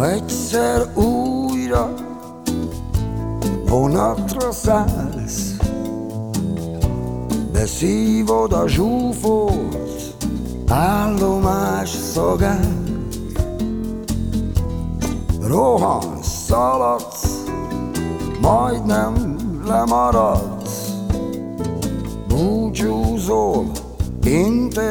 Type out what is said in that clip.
Ha egyszer újra vonatra szállsz, beszívod a zsúfolt állomás szagát, rohansz, szaladsz, majdnem lemaradsz, búcsúzol, integetsz.